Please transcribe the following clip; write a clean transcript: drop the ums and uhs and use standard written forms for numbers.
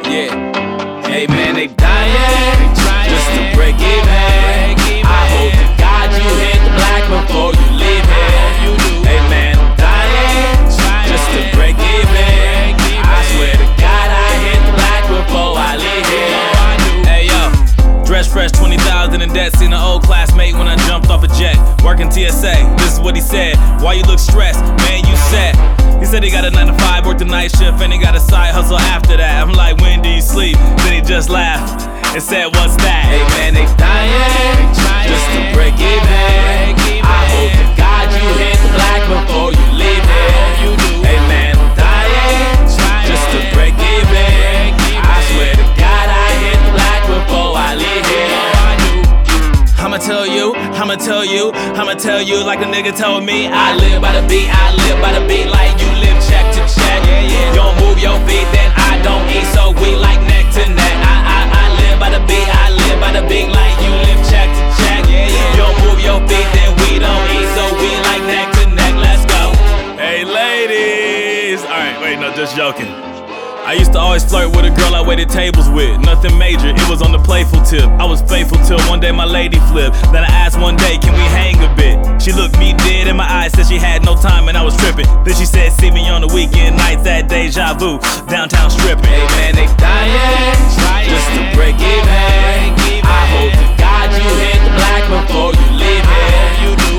Yeah. Hey man, they dying just to break even. I hope to God you hit the black before you leave here. Hey man, I'm dying just to break even. I swear to God I hit the black before I leave here. Hey yo, dress fresh, 20,000 in debt. Seen an old classmate when I jumped off a jet. Working TSA, this is what he said. Why you look stressed? Man, you set. He said he got a 9 to 5, worked the night shift, and he got a side hustle after that. I'm like, when do you sleep? Then he just laughed and said, what's that? Hey man, they dying just to break even. I hope to God you hit the black before you leave here. Hey man, I'm dying just to break even. I swear to God I hit the black before I leave here. I'ma tell you like a nigga told me. I live by the beat, I live by the beat like you live check to check. You don't move your feet, then I don't eat, so we like neck to neck. I live by the beat, I live by the beat like you live check to check. You don't move your feet, then we don't eat, so we like neck to neck. Let's go. Hey ladies, alright, wait, no, just joking. I used to always flirt with a girl I waited tables with. Nothing major, it was on the playful tip. I was faithful till one day my lady flipped. Then I asked one day, can we hang a bit? She looked me dead in my eyes, said she had no time and I was tripping. Then she said, see me on the weekend nights at Deja Vu, downtown stripping. Hey man, they dying just to break even. I hope to God you hit the black before you leave here.